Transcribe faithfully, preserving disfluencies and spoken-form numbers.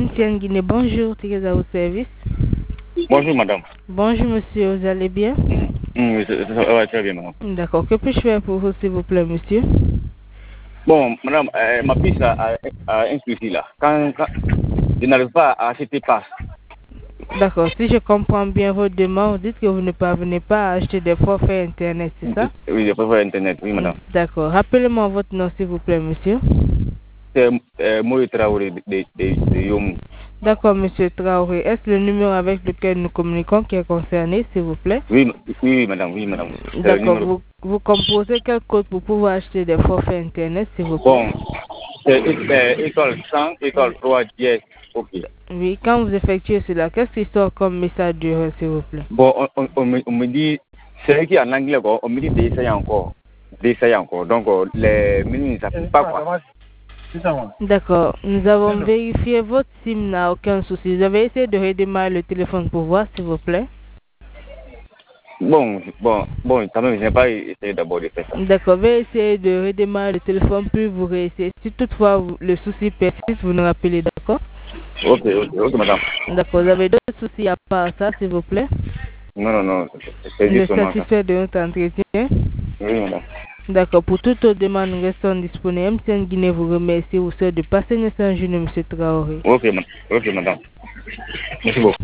M T N Guinée, bonjour, Thérèse à votre service. Bonjour madame. Bonjour monsieur, vous allez bien? Oui, ça va très bien madame. D'accord, que puis-je faire pour vous s'il vous plaît monsieur? Bon madame, euh, ma fille a, a, a un souci là. Quand, quand je n'arrive pas à acheter passe. D'accord, si je comprends bien votre demande, vous dites que vous ne parvenez pas à acheter des forfaits internet, c'est ça? Oui, des forfaits internet, oui madame. D'accord, rappelez-moi votre nom s'il vous plaît monsieur. C'est euh, Moïse Traoré de, de, de, de Yomou. D'accord monsieur Traoré, est-ce le numéro avec lequel nous communiquons qui est concerné s'il vous plaît? Oui, oui, oui madame, oui madame. D'accord, vous, vous composez quel code pour pouvoir acheter des forfaits internet s'il vous plaît? Bon, c'est école cent, école trois, dièse, ok. Oui, quand vous effectuez cela, qu'est-ce qui sort comme message d'erreur s'il vous plaît? Bon, on, on, on, me, on me dit, c'est qui en anglais, on me dit d'essayer encore. D'essayer encore. Donc, les menus, ça ne fait pas quoi. D'accord, nous avons vérifié votre SIM n'a aucun souci. Vous avez essayé de redémarrer le téléphone pour voir s'il vous plaît? Bon, bon, bon, quand même, je n'ai pas essayé d'abord de faire ça. D'accord, veuillez essayer de redémarrer le téléphone puis vous réessayez. Si toutefois vous, le souci persiste, vous nous rappelez, d'accord? Ok, ok, ok, madame. D'accord, vous avez d'autres soucis à part ça, s'il vous plaît? Non, non, non, c'est Vous juste êtes ça. satisfait de notre entretien? Oui, madame. D'accord, pour toute autre demande, nous restons disponibles. M T N Guinée vous remercie. Vous souhaite de passer une excellente journée, M. Traoré. Ok, ok, madame. Merci beaucoup.